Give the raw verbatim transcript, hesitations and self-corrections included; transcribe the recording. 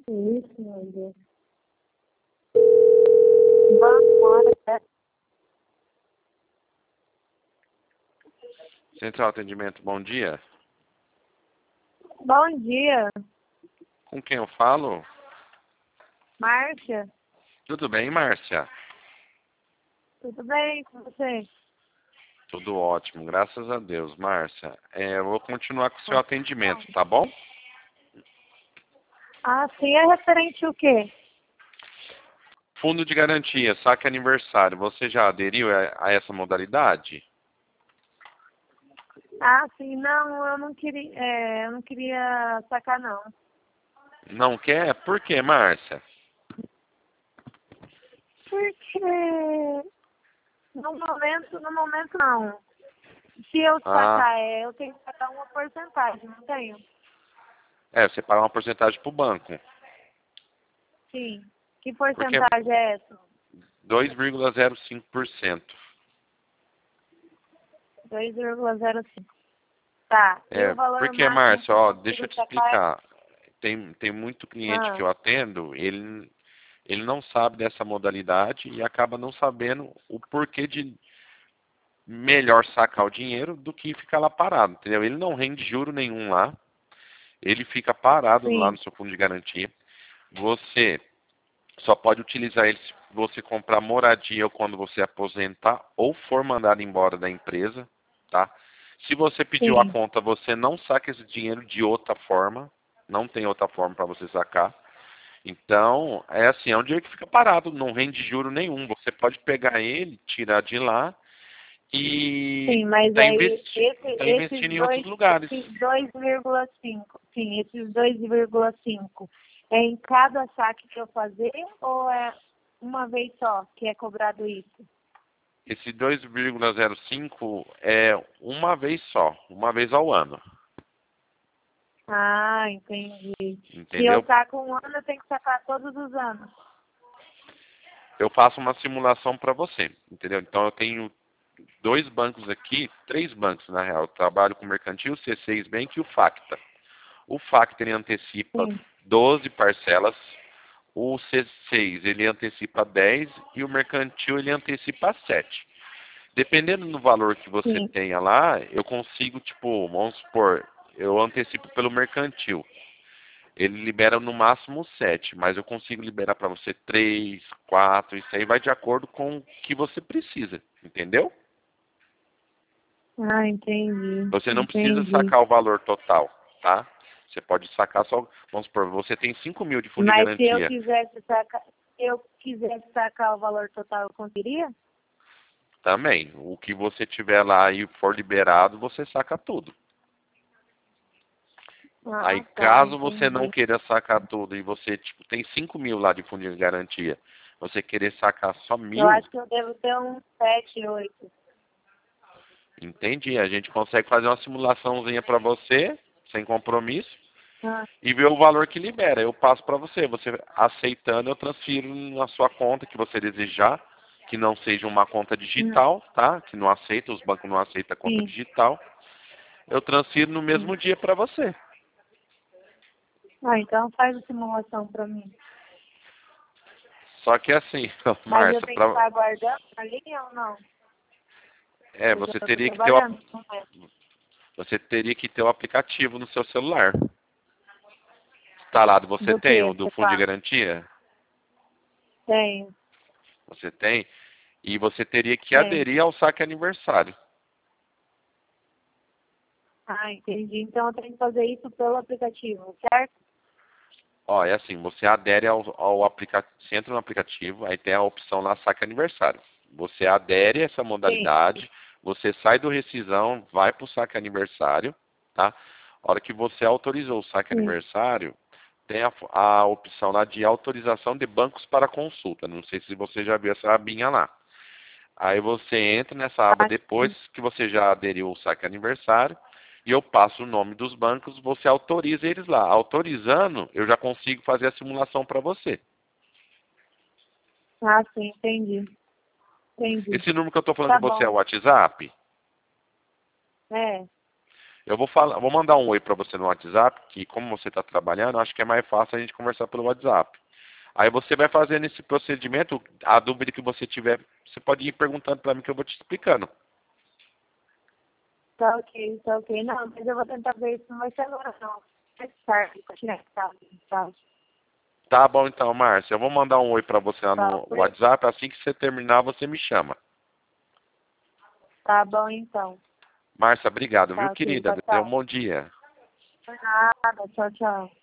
Isso, meu Deus. Vamos, Central Atendimento, bom dia. bom dia, Com quem eu falo? Márcia. Tudo bem, Márcia? Tudo bem com você? Tudo ótimo, graças a Deus, Márcia. É, eu vou continuar com o seu atendimento, tá bom? Ah, sim, é referente o quê? Fundo de garantia, saque aniversário. Você já aderiu a, a essa modalidade? Ah, sim, não, eu não queria, é, eu não queria sacar não. Não quer? Por quê, Márcia? Porque no momento, no momento não. Se eu Ah, sacar, é, eu tenho que pagar uma porcentagem, não tenho? é, você paga uma porcentagem pro banco. Sim. Que Porque porcentagem é essa? dois vírgula zero cinco por cento. dois vírgula zero cinco. Tá. E o É, valor porque, máximo que Márcia, eu ó, deixa eu consigo te sacar é... explicar. Tem, tem muito cliente que Ah, eu atendo, ele, ele não sabe dessa modalidade e acaba não sabendo o porquê de melhor sacar o dinheiro do que ficar lá parado, entendeu? Ele não rende juro nenhum lá, ele fica parado lá sim, no seu fundo de garantia. Você só pode utilizar ele se você comprar moradia ou quando você aposentar ou for mandado embora da empresa, tá? Se você pediu a sim. conta, você não saca esse dinheiro de outra forma, não tem outra forma para você sacar. Então, é assim, é um dinheiro que fica parado, não rende juro nenhum. Você pode pegar ele, tirar de lá e Sim, mas tá, aí investi esse, tá esses investindo em outros dois, lugares. esses dois vírgula cinco, sim, esses dois vírgula cinco é em cada saque que eu fazer ou é uma vez só que é cobrado isso? Esse dois vírgula zero cinco é uma vez só, uma vez ao ano. Ah, entendi. Se eu Entendeu? saco um ano, eu tenho que sacar todos os anos. Eu faço uma simulação para você, entendeu? Então eu tenho dois bancos aqui, três bancos na real. Eu trabalho com o Mercantil, o C seis Bank e o Facta. O Facta ele antecipa Sim, doze parcelas, o C seis ele antecipa dez e o Mercantil ele antecipa sete. Dependendo do valor que você sim. tenha lá, eu consigo, tipo, vamos supor, eu antecipo pelo Mercantil. Ele libera no máximo sete, mas eu consigo liberar para você três, quatro, isso aí vai de acordo com o que você precisa, entendeu? Ah, entendi, Você não precisa entendi. sacar o valor total, tá? Você pode sacar só, vamos supor, você tem cinco mil de fundo de Mas se eu garantia. quisesse sacar, se eu quisesse sacar o valor total, eu conseguiria? Também, o que você tiver lá e for liberado, você saca tudo. Aí, Ah, tá, caso você não entendi. queira sacar tudo e você, tipo, tem cinco mil lá de fundo de garantia, você querer sacar só Eu mil, acho que eu devo ter uns sete, oito. entendi. A gente consegue fazer uma simulaçãozinha para você, sem compromisso, Ah, e ver o valor que libera. Eu passo para você. Você aceitando, eu transfiro na sua conta que você desejar, que não seja uma conta hum, digital, tá? Que não aceita, os bancos não aceitam conta sim, digital. Eu transfiro no sim. mesmo dia para você. Ah, então faz a simulação para mim. Só que assim, Mas eu Márcia, tenho que pra, estar aguardando a linha ou não? é, Porque você eu estou teria que ter o, ap- trabalhando no momento. você teria que ter o aplicativo no seu celular. Instalado, você Do tem que o do você fundo de fala? garantia? Tenho, Você tem? E você teria que tenho. aderir ao saque aniversário. Ah, entendi. Então eu tenho que fazer isso pelo aplicativo, certo? Ó, é assim, você adere ao, ao aplicativo, você entra no aplicativo, aí tem a opção lá saque aniversário. Você adere a essa Sim. modalidade, você sai do rescisão, vai para o saque aniversário, tá? A hora que você autorizou o saque Sim. aniversário, tem a, a opção lá de autorização de bancos para consulta. Não sei se você já viu essa abinha lá. Aí você entra nessa aba Ah, depois sim. que você já aderiu ao saque aniversário e eu passo o nome dos bancos, você autoriza eles lá. Autorizando, eu já consigo fazer a simulação para você. Ah, sim, entendi. Entendi. Esse número que eu estou falando Tá com você é bom. o WhatsApp? É, Eu vou falar, vou mandar um oi para você no WhatsApp, que como você está trabalhando, acho que é mais fácil a gente conversar pelo WhatsApp. Aí você vai fazendo esse procedimento, a dúvida que você tiver, você pode ir perguntando para mim que eu vou te explicando. Tá ok, tá ok. Não, mas eu vou tentar ver isso, não vai ser agora não. Mais tarde, pra tirar esse caso, tá? Tá bom então, Márcia. Eu vou mandar um oi para você lá Tá, no WhatsApp, assim que você terminar, você me chama. tá bom então. Márcia, obrigado, viu, Tá ok, querida? tchau, Dê um tchau. bom dia. Por nada, tchau, tchau.